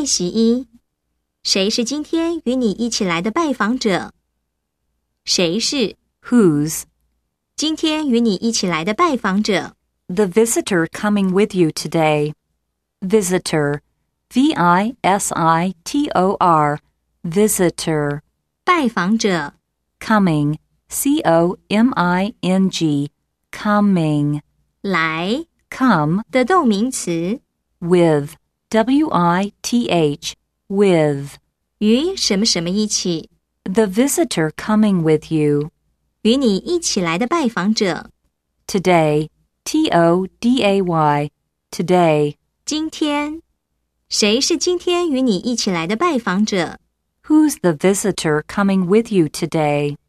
练习1，谁是今天与你一起来的拜访者？谁是 Whose? 今天与你一起来的拜访者？ The visitor coming with you today. Visitor. V-I-S-I-T-O-R. Visitor. 拜访者 Coming. C-O-M-I-N-G. Coming. 来 Come 的动名词 with. W-I-T-H. With. 与什么什么一起， The visitor coming with you. 与你一起来的拜访者。 Today. T-O-D-A-Y. Today. 今天，谁是今天与你一起来的拜访者？ Who's the visitor coming with you today?